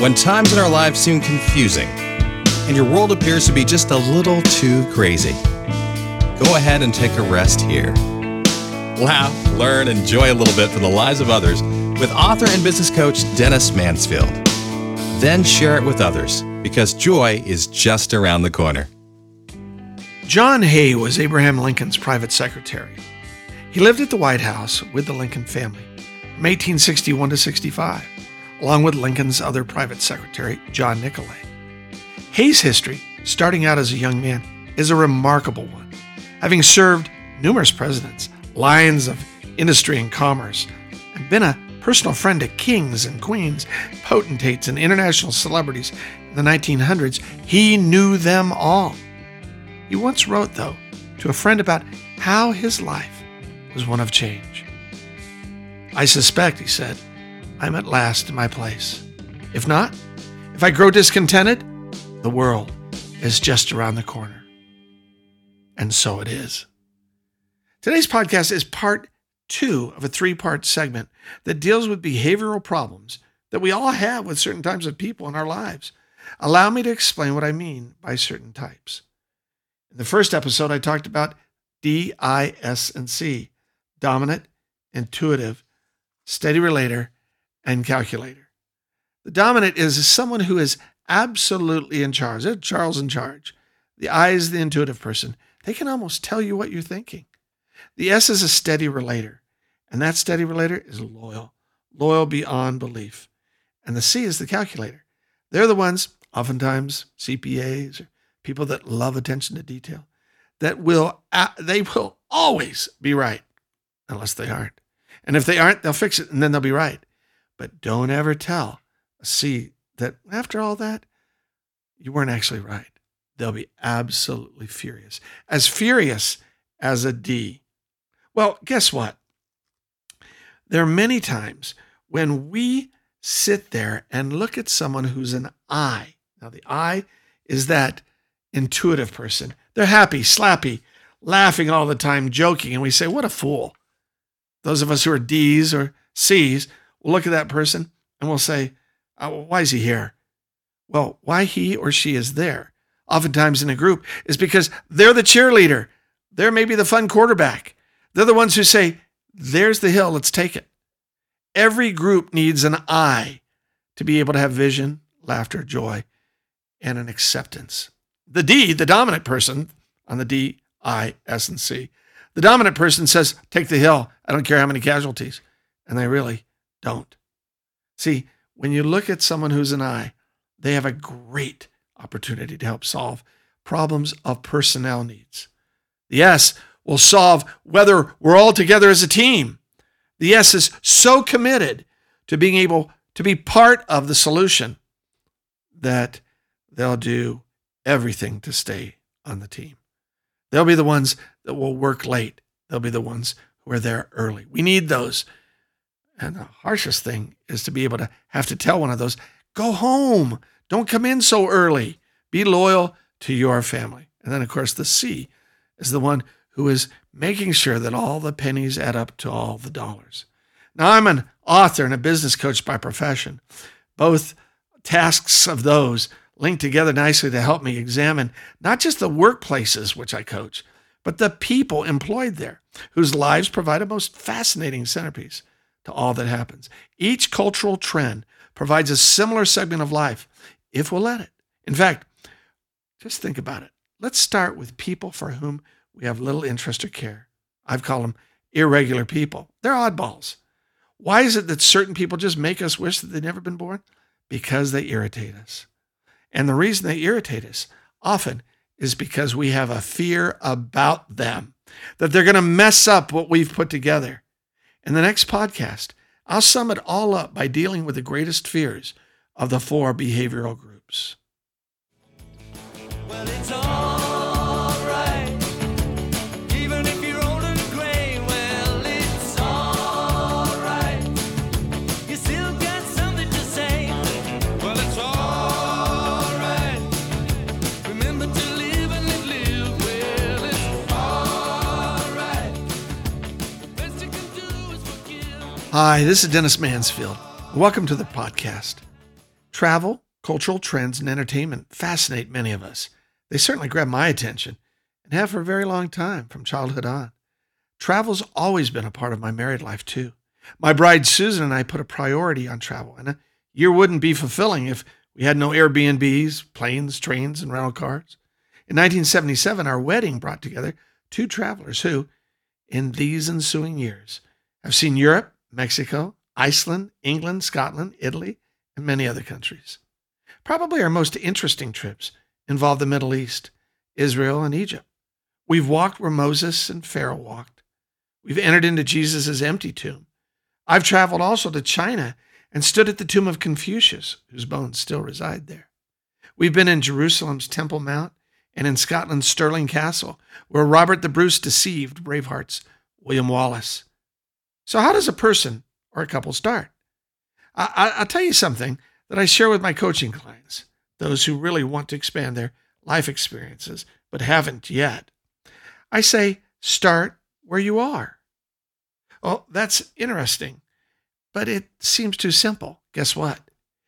when times in our lives seem confusing and your world appears to be just a little too crazy. Go ahead and take a rest here. Laugh, learn, enjoy a little bit from the lives of others with author and business coach Dennis Mansfield. Then share it with others, because joy is just around the corner. John Hay was Abraham Lincoln's private secretary. He lived at the White House with the Lincoln family from 1861 to 65, along with Lincoln's other private secretary, John Nicolay. Hay's history, starting out as a young man, is a remarkable one, having served numerous presidents, lions of industry and commerce, and been a personal friend to kings and queens, potentates, and international celebrities in the 1900s. He knew them all. He once wrote, though, to a friend about how his life was one of change. "I suspect," he said, "I'm at last in my place. If not, if I grow discontented, the world is just around the corner." And so it is. Today's podcast is part 2 of a 3-part segment that deals with behavioral problems that we all have with certain types of people in our lives. Allow me to explain what I mean by certain types. In the first episode, I talked about DISC, dominant, intuitive, steady relator, and calculator. The dominant is someone who is absolutely in charge. They're Charles in charge. The I is the intuitive person. They can almost tell you what you're thinking. The S is a steady relator, and that steady relator is loyal beyond belief. And the C is the calculator. They're the ones, oftentimes CPAs or people that love attention to detail, that they will always be right, unless they aren't. And if they aren't, they'll fix it, and then they'll be right. But don't ever tell a C that after all that, you weren't actually right. They'll be absolutely furious as a D. Well, guess what? There are many times when we sit there and look at someone who's an I. Now, the I is that intuitive person. They're happy, slappy, laughing all the time, joking, and we say, what a fool. Those of us who are Ds or Cs will look at that person and we'll say, why is he here? Well, why he or she is there, oftentimes in a group, is because they're the cheerleader. They're maybe the fun quarterback. They're the ones who say, there's the hill, let's take it. Every group needs an I to be able to have vision, laughter, joy, and an acceptance. The D, the dominant person, on the D, I, S, and C, the dominant person says, take the hill. I don't care how many casualties. And they really don't. See, when you look at someone who's an I, they have a great opportunity to help solve problems of personnel needs. The S will solve whether we're all together as a team. The S is so committed to being able to be part of the solution that they'll do everything to stay on the team. They'll be the ones that will work late. They'll be the ones who are there early. We need those. And the harshest thing is to be able to have to tell one of those, go home. Don't come in so early. Be loyal to your family. And then, of course, the C is the one who is making sure that all the pennies add up to all the dollars. Now, I'm an author and a business coach by profession. Both tasks of those link together nicely to help me examine not just the workplaces which I coach, but the people employed there, whose lives provide a most fascinating centerpiece to all that happens. Each cultural trend provides a similar segment of life, if we'll let it. In fact, just think about it. Let's start with people for whom we have little interest or care. I've called them irregular people. They're oddballs. Why is it that certain people just make us wish that they'd never been born? Because they irritate us. And the reason they irritate us often is because we have a fear about them, that they're going to mess up what we've put together. In the next podcast, I'll sum it all up by dealing with the greatest fears of the 4 behavioral groups. Well, it's all right. Even if you're old and gray, well, it's all right. You still got something to say. Well, it's all right. Remember to live and live. Well, it's all right. The best you can do is forgive. Hi, this is Dennis Mansfield. Welcome to the podcast. Travel, cultural trends, and entertainment fascinate many of us. They certainly grab my attention and have for a very long time, from childhood on. Travel's always been a part of my married life, too. My bride, Susan, and I put a priority on travel, and a year wouldn't be fulfilling if we had no Airbnbs, planes, trains, and rental cars. In 1977, our wedding brought together two travelers who, in these ensuing years, have seen Europe, Mexico, Iceland, England, Scotland, Italy, and many other countries. Probably our most interesting trips involve the Middle East, Israel, and Egypt. We've walked where Moses and Pharaoh walked. We've entered into Jesus' empty tomb. I've traveled also to China and stood at the tomb of Confucius, whose bones still reside there. We've been in Jerusalem's Temple Mount and in Scotland's Stirling Castle, where Robert the Bruce deceived Braveheart's William Wallace. So how does a person or a couple start? I'll tell you something that I share with my coaching clients, those who really want to expand their life experiences but haven't yet. I say, start where you are. Oh, that's interesting, but it seems too simple. Guess what?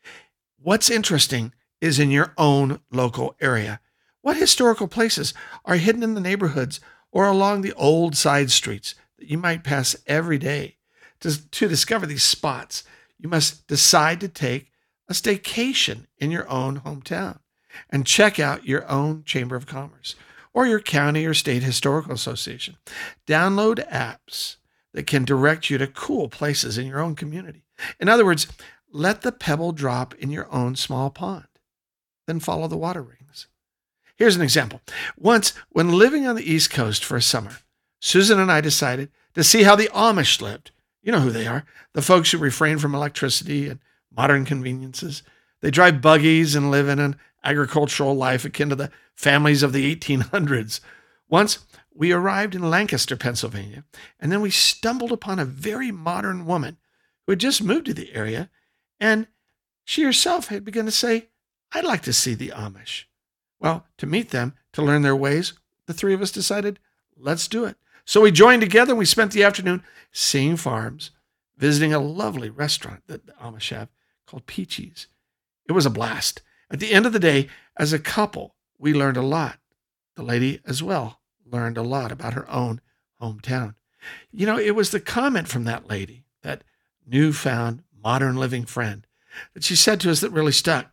What's interesting is in your own local area. What historical places are hidden in the neighborhoods or along the old side streets that you might pass every day? To discover these spots, you must decide to take a staycation in your own hometown and check out your own Chamber of Commerce or your county or state historical association. Download apps that can direct you to cool places in your own community. In other words, let the pebble drop in your own small pond, then follow the water rings. Here's an example. Once, when living on the East Coast for a summer, Susan and I decided to see how the Amish lived. You know who they are, the folks who refrain from electricity and modern conveniences. They drive buggies and live in an agricultural life akin to the families of the 1800s. Once, we arrived in Lancaster, Pennsylvania, and then we stumbled upon a very modern woman who had just moved to the area, and she herself had begun to say, I'd like to see the Amish. Well, to meet them, to learn their ways, the three of us decided, let's do it. So we joined together and we spent the afternoon seeing farms, visiting a lovely restaurant that the Amish have called Peachy's. It was a blast. At the end of the day, as a couple, we learned a lot. The lady as well learned a lot about her own hometown. You know, it was the comment from that lady, that newfound modern living friend, that she said to us that really stuck.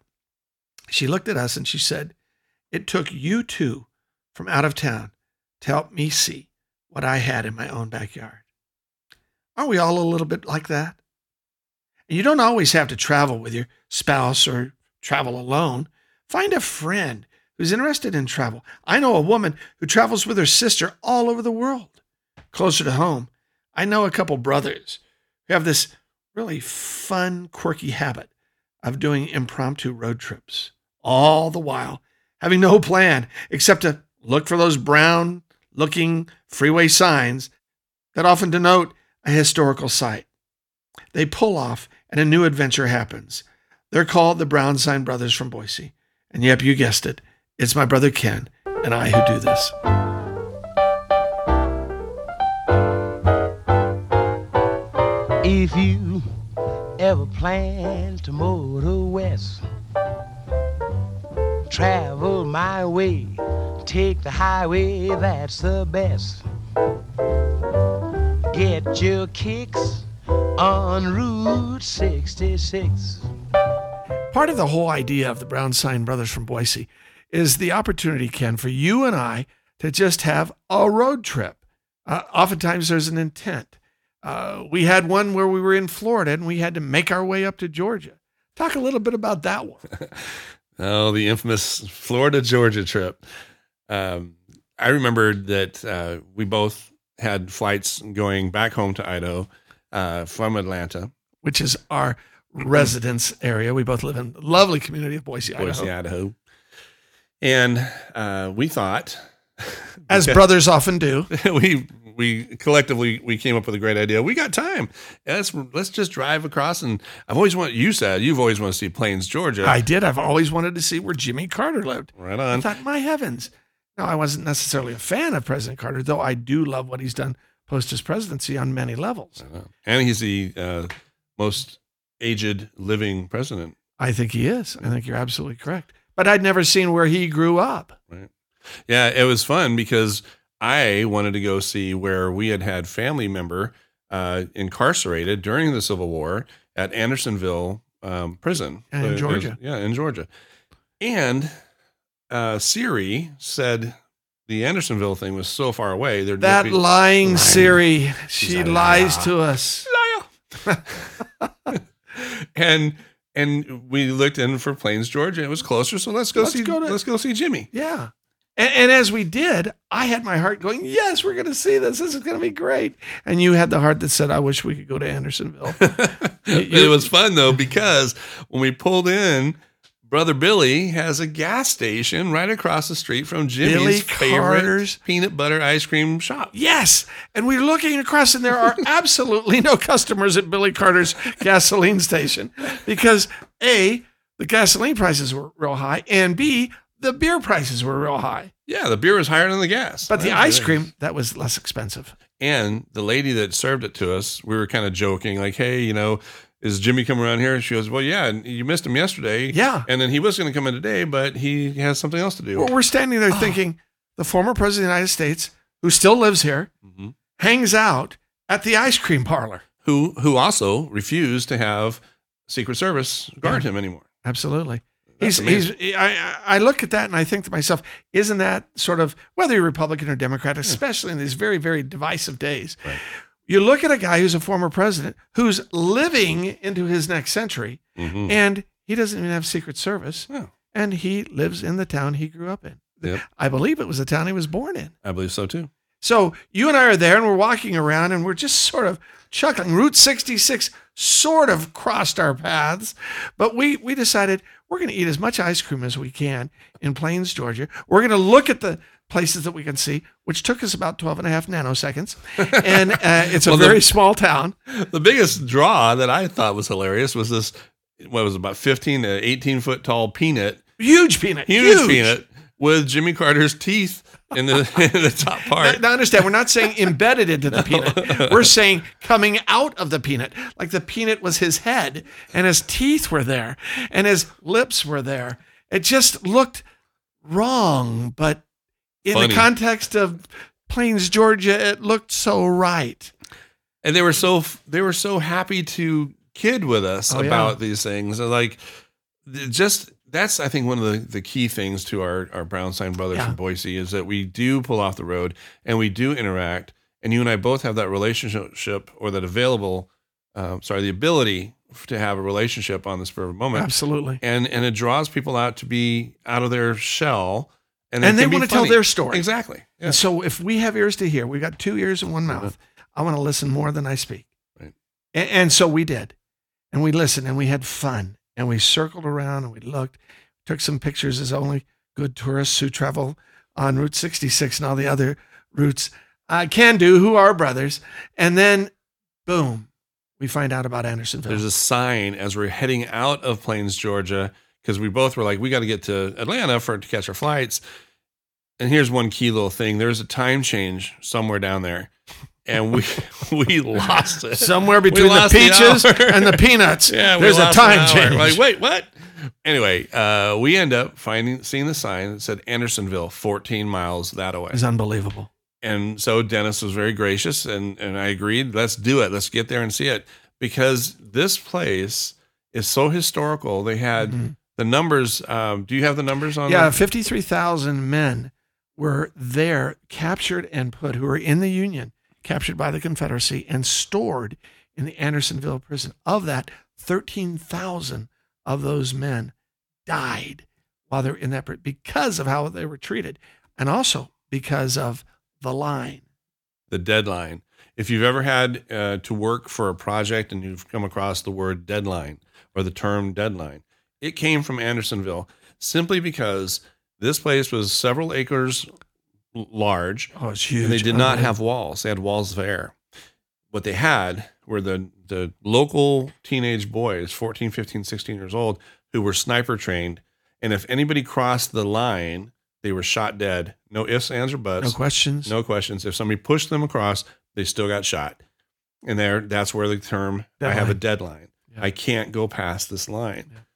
She looked at us and she said, it took you two from out of town to help me see what I had in my own backyard. Aren't we all a little bit like that? And you don't always have to travel with your spouse or travel alone. Find a friend who's interested in travel. I know a woman who travels with her sister all over the world. Closer to home, I know a couple brothers who have this really fun, quirky habit of doing impromptu road trips, all the while having no plan except to look for those brown-looking freeway signs that often denote a historical site. They pull off and a new adventure happens. They're called the Brown Sign Brothers from Boise. And yep, you guessed it. It's my brother Ken and I who do this. If you ever plan to motor west, travel my way, take the highway, that's the best. Get your kicks on Route 66. Part of the whole idea of the Brown Sign Brothers from Boise is the opportunity, Ken, for you and I to just have a road trip. Oftentimes there's an intent. We had one where we were in Florida and we had to make our way up to Georgia. Talk a little bit about that one. Oh, the infamous Florida-Georgia trip. I remember that we both had flights going back home to Idaho from Atlanta. Which is our residence area. We both live in the lovely community of Boise, Idaho. And we thought... As brothers often do. we collectively came up with a great idea. We got time. Let's just drive across. And you've always wanted to see Plains, Georgia. I did. I've always wanted to see where Jimmy Carter lived. Right on. I thought, my heavens. Now, I wasn't necessarily a fan of President Carter, though I do love what he's done post his presidency on many levels. And he's the most aged living president I think he is. I think you're absolutely correct. But I'd never seen where he grew up. Right. Yeah, it was fun because I wanted to go see where we had family member incarcerated during the Civil War at Andersonville prison. In Georgia. In Georgia. And Siri said the Andersonville thing was so far away. That lying Siri. She lies to us. And we looked in for Plains, Georgia. It was closer, so let's go see Jimmy. Yeah. And as we did, I had my heart going, yes, we're going to see this. This is going to be great. And you had the heart that said, I wish we could go to Andersonville. It was fun, though, because when we pulled in, Brother Billy has a gas station right across the street from Jimmy's favorite peanut butter ice cream shop. Yes. And we're looking across, and there are absolutely no customers at Billy Carter's gasoline station because, A, the gasoline prices were real high, and B, the beer prices were real high. Yeah, the beer was higher than the gas. But the ice cream, that was less expensive. And the lady that served it to us, we were kind of joking, like, hey, is Jimmy coming around here? She goes, well, yeah, you missed him yesterday. Yeah. And then he was going to come in today, but he has something else to do. Well, we're standing there thinking, the former president of the United States, who still lives here, hangs out at the ice cream parlor. Who also refused to have Secret Service guard him anymore. Absolutely. I look at that and I think to myself, isn't that sort of, whether you're Republican or Democrat, especially in these very, very divisive days, right. You look at a guy who's a former president who's living into his next century and he doesn't even have Secret Service and he lives in the town he grew up in. Yep. I believe it was the town he was born in. I believe so too. So you and I are there and we're walking around and we're just sort of chuckling. Route 66 sort of crossed our paths, but we decided we're going to eat as much ice cream as we can in Plains, Georgia. We're going to look at the places that we can see, which took us about 12 and a half nanoseconds. And it's a very small town. The biggest draw that I thought was hilarious was this, what was it, about 15 to 18 foot tall peanut. Huge peanut. Huge peanut with Jimmy Carter's teeth in the top part. Now understand, we're not saying embedded into the peanut. We're saying coming out of the peanut. Like the peanut was his head and his teeth were there and his lips were there. It just looked wrong, but in funny. The context of Plains, Georgia, it looked so right. And they were so happy to kid with us about these things. Like, just that's, I think, one of the key things to our Brownstein brothers from Boise is that we do pull off the road and we do interact. And you and I both have that relationship or that the ability to have a relationship on the spur of a moment. Absolutely. And it draws people out to be out of their shell. And they want to tell their story. Exactly. Yeah. And so if we have ears to hear, we got 2 ears and one mouth. I want to listen more than I speak. Right. And so we did. And we listened and we had fun. And we circled around and we looked, took some pictures as only good tourists who travel on Route 66 and all the other routes can do, who are brothers. And then, boom, we find out about Andersonville. There's a sign as we're heading out of Plains, Georgia, because we both were like, we got to get to Atlanta to catch our flights. And here's one key little thing. There's a time change somewhere down there. And we lost it. Somewhere between the peaches and the peanuts, there's a time change. Like, wait, what? Anyway, we end up seeing the sign that said Andersonville, 14 miles that away. It's unbelievable. And so Dennis was very gracious, and I agreed, let's do it. Let's get there and see it. Because this place is so historical. They had the numbers. Do you have the numbers on? Yeah, 53,000 men were there, captured and put, who were in the Union, captured by the Confederacy and stored in the Andersonville prison. Of that, 13,000 of those men died while they were in that prison because of how they were treated, and also because of the line. The deadline. If you've ever had to work for a project and you've come across the word deadline or the term deadline, it came from Andersonville simply because this place was several acres large. Oh, it's huge. And they did not have walls. They had walls of air. What they had were the local teenage boys, 14, 15, 16 years old, who were sniper trained. And if anybody crossed the line, they were shot dead. No ifs, ands, or buts. No questions. No questions. If somebody pushed them across, they still got shot. And that's where the term, deadline. I have a deadline. Yeah. I can't go past this line. Yeah.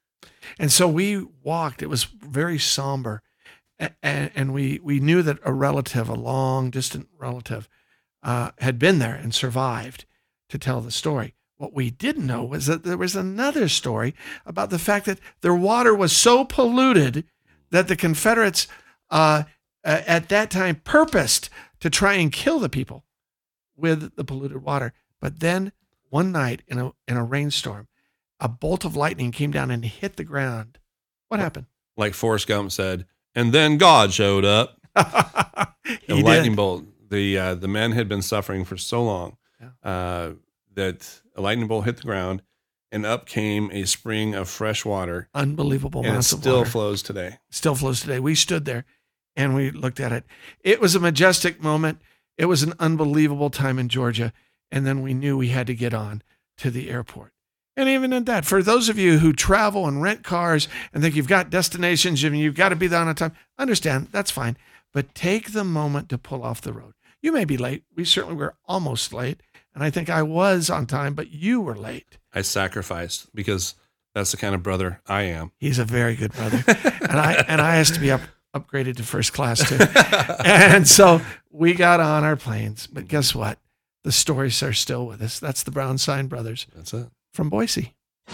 And so we walked. It was very somber. And we knew that a relative, a long distant relative, had been there and survived to tell the story. What we didn't know was that there was another story about the fact that their water was so polluted that the Confederates at that time purposed to try and kill the people with the polluted water. But then one night in a rainstorm, a bolt of lightning came down and hit the ground. What happened? Like Forrest Gump said, and then God showed up. A lightning bolt. The men had been suffering for so long that a lightning bolt hit the ground, and up came a spring of fresh water. Unbelievable and it amounts of still water. flows today. Still flows today. We stood there and we looked at it. It was a majestic moment. It was an unbelievable time in Georgia. And then we knew we had to get on to the airport. And even at that, for those of you who travel and rent cars and think you've got destinations and you've got to be there on time, understand, that's fine. But take the moment to pull off the road. You may be late. We certainly were almost late. And I think I was on time, but you were late. I sacrificed because that's the kind of brother I am. He's a very good brother. and I asked to be upgraded to first class too. And so we got on our planes. But guess what? The stories are still with us. That's the Brownstein brothers. That's it. From Boise.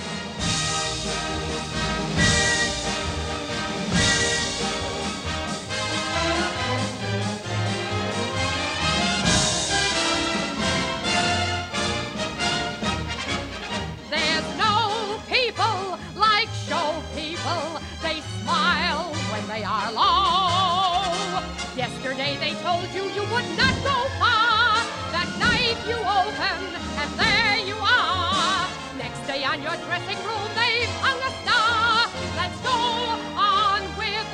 There's no people like show people. They smile when they are low. Yesterday they told you you would not go far. That night you open and there you are. Next day on your dressing room they've hung a star. Let's go on with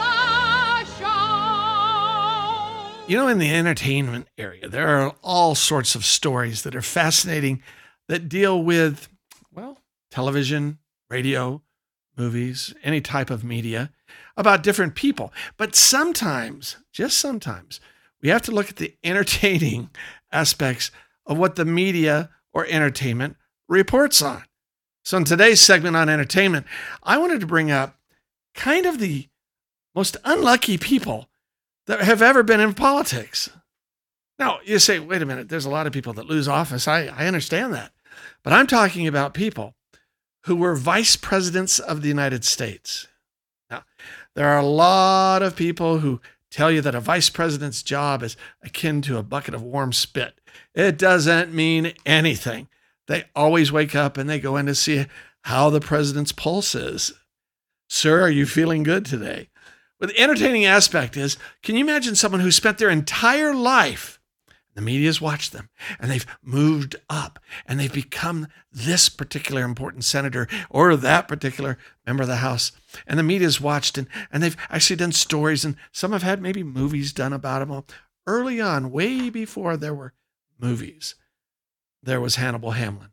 the show. You know, in the entertainment area, there are all sorts of stories that are fascinating that deal with, well, television, radio, movies, any type of media about different people. But sometimes, just sometimes, we have to look at the entertaining aspects of what the media or entertainment reports on. So in today's segment on entertainment, I wanted to bring up kind of the most unlucky people that have ever been in politics. Now, you say, wait a minute, there's a lot of people that lose office. I understand that. But I'm talking about people who were vice presidents of the United States. Now, there are a lot of people who tell you that a vice president's job is akin to a bucket of warm spit. It doesn't mean anything. They always wake up and they go in to see how the president's pulse is. Sir, are you feeling good today? But the entertaining aspect is, can you imagine someone who spent their entire life, the media's watched them, and they've moved up, and they've become this particular important senator or that particular member of the House, and the media's watched, and they've actually done stories, and some have had maybe movies done about them. Early on, way before there were movies, there was Hannibal Hamlin.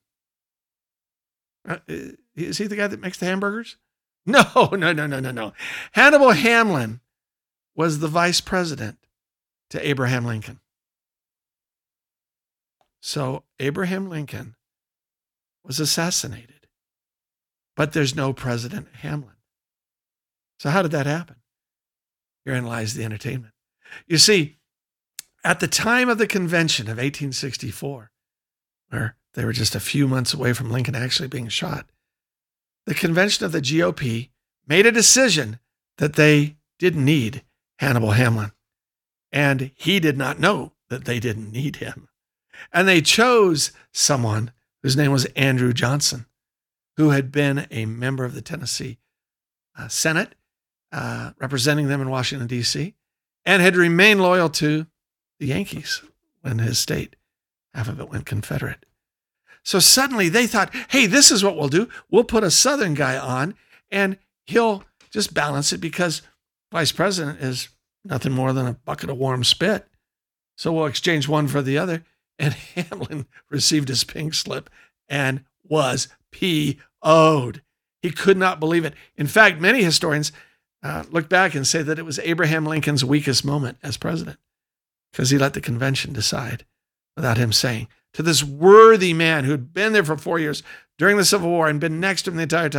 Is he the guy that makes the hamburgers? No. Hannibal Hamlin was the vice president to Abraham Lincoln. So Abraham Lincoln was assassinated, but there's no President Hamlin. So how did that happen? Herein lies the entertainment. You see, at the time of the convention of 1864, where they were just a few months away from Lincoln actually being shot, the convention of the GOP made a decision that they didn't need Hannibal Hamlin. And he did not know that they didn't need him. And they chose someone whose name was Andrew Johnson, who had been a member of the Tennessee Senate, representing them in Washington, D.C., and had remained loyal to the Yankees when his state, half of it went Confederate. So suddenly they thought, hey, this is what we'll do. We'll put a Southern guy on, and he'll just balance it because vice president is nothing more than a bucket of warm spit. So we'll exchange one for the other. And Hamlin received his pink slip and was P.O.'d. He could not believe it. In fact, many historians look back and say that it was Abraham Lincoln's weakest moment as president because he let the convention decide without him saying to this worthy man who had been there for 4 years during the Civil War and been next to him the entire time,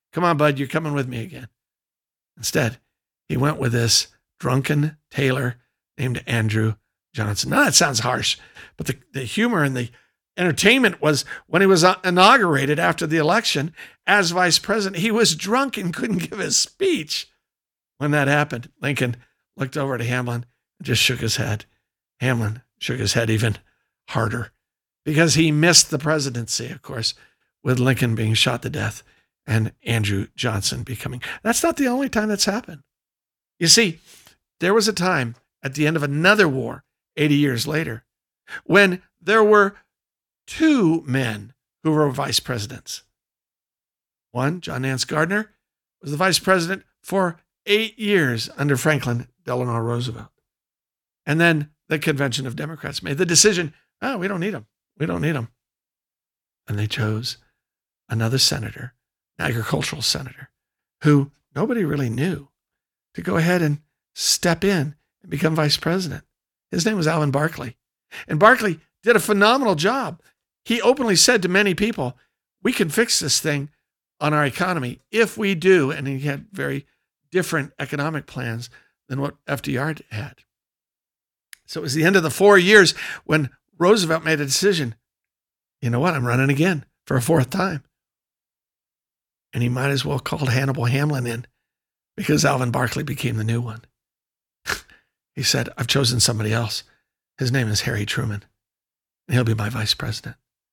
Come on, bud, you're coming with me again. Instead, he went with this drunken tailor named Andrew Johnson. Now, that sounds harsh, but the humor and the entertainment was when he was inaugurated after the election as vice president. He was drunk and couldn't give his speech. When that happened, Lincoln looked over to Hamlin and just shook his head. Hamlin shook his head even harder because he missed the presidency, of course, with Lincoln being shot to death and Andrew Johnson becoming. That's not the only time that's happened. You see, there was a time at the end of another war, 80 years later, when there were two men who were vice presidents. One, John Nance Gardner, was the vice president for 8 years under Franklin Delano Roosevelt. And then the convention of Democrats made the decision, we don't need him. We don't need him. And they chose another senator, an agricultural senator, who nobody really knew, to go ahead and step in and become vice president. His name was Alvin Barkley. And Barkley did a phenomenal job. He openly said to many people, we can fix this thing on our economy if we do. And he had very different economic plans than what FDR had. So it was the end of the 4 years when Roosevelt made a decision. You know what? I'm running again for a fourth time. And he might as well called Hannibal Hamlin in because Alvin Barkley became the new one. He said, I've chosen somebody else. His name is Harry Truman, and he'll be my vice president.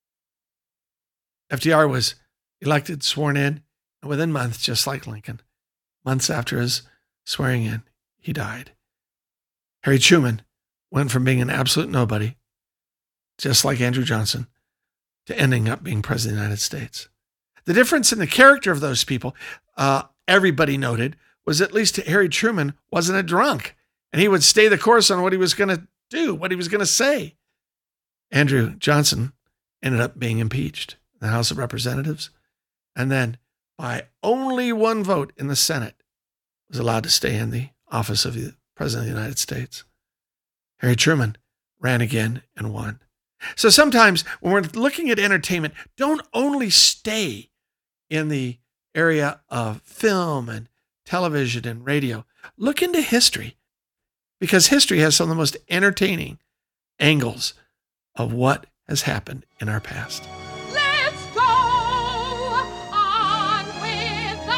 FDR was elected, sworn in, and within months, just like Lincoln, months after his swearing in, he died. Harry Truman went from being an absolute nobody, just like Andrew Johnson, to ending up being president of the United States. The difference in the character of those people, everybody noted, was at least Harry Truman wasn't a drunk, and he would stay the course on what he was going to do, what he was going to say. Andrew Johnson ended up being impeached in the House of Representatives, and then by only one vote in the Senate was allowed to stay in the office of the President of the United States. Harry Truman ran again and won. So sometimes when we're looking at entertainment, don't only stay in the area of film and television and radio. Look into history, because history has some of the most entertaining angles of what has happened in our past. Let's go on with the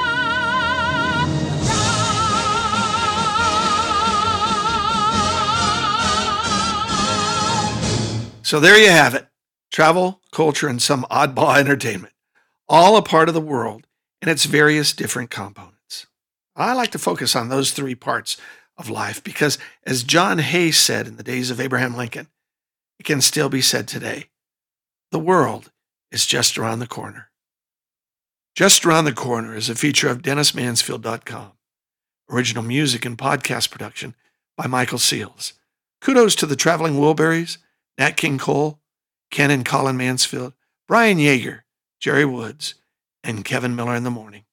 show. So there you have it. Travel, culture, and some oddball entertainment. All a part of the world and its various different components. I like to focus on those three parts of life because, as John Hay said in the days of Abraham Lincoln, it can still be said today. The world is just around the corner. Just Around the Corner is a feature of DennisMansfield.com. Original music and podcast production by Michael Seals. Kudos to the Traveling Wilburys, Nat King Cole, Ken and Colin Mansfield, Brian Yeager, Jerry Woods, and Kevin Miller in the morning.